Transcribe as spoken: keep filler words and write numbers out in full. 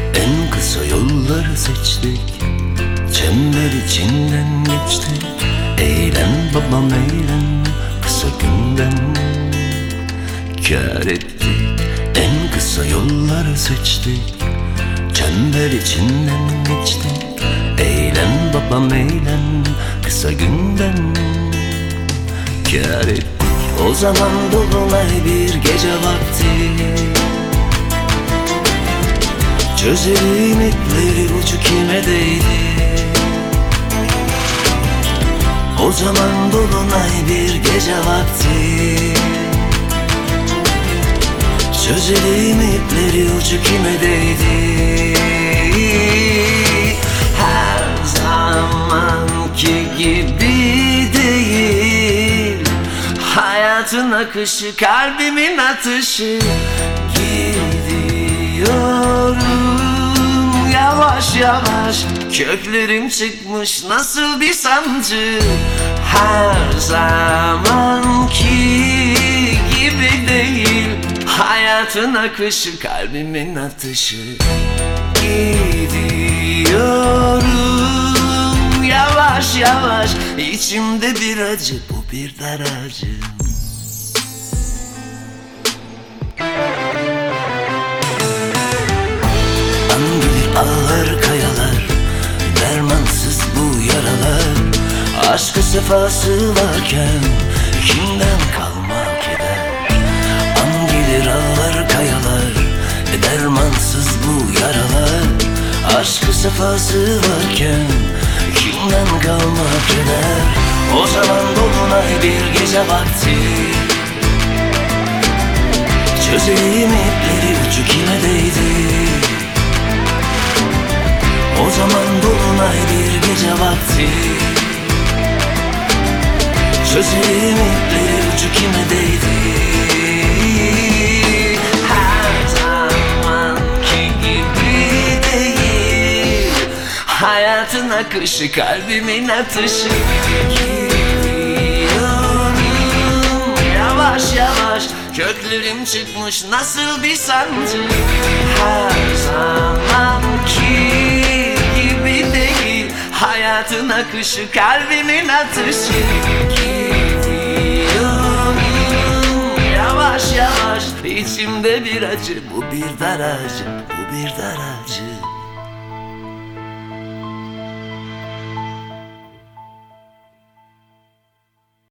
En kısa yolları seçtik, çember içinden geçtik. Eğlen babam eğlen, kısa günden kâr ettik. En kısa yolları seçtik, çember içinden geçtik. Eğlen babam eğlen, kısa günden kâr ettik. O zaman dolunay bir gece vakti, çözelim ipleri ucu kime değdi. O zaman dolunay bir gece vakti, çözelim ipleri ucu kime değdi. Her zamanki gibi değil, hayatın akışı, kalbimin atışı. Gidiyorum yavaş yavaş, köklerim çıkmış nasıl bir sancı. Her zamanki gibi değil, hayatın akışı, kalbimin atışı. Gidiyorum yavaş yavaş, içimde bir acı, bu bir daracı. Ağlar kayalar, dermansız bu yaralar. Aşkı sefası varken kimden kalmak eder? An gelir ağlar kayalar, dermansız bu yaralar. Aşkı sefası varken kimden kalmak eder? O zaman dolunay bir gece vakti, çözelim ipleri ucu kime değdi. O zaman dolunay bir gece vakti, çözelim ipleri ucu kime değdi. Her zamanki gibi değil, hayatın akışı, kalbimin atışı. Gidiyorum yavaş yavaş, köklerim çıkmış nasıl bir sancı. Her zamanki hayatın akışı, kalbimin atışı. Gidiyorum yavaş yavaş, içimde bir acı, bu bir daracı, bu bir daracı.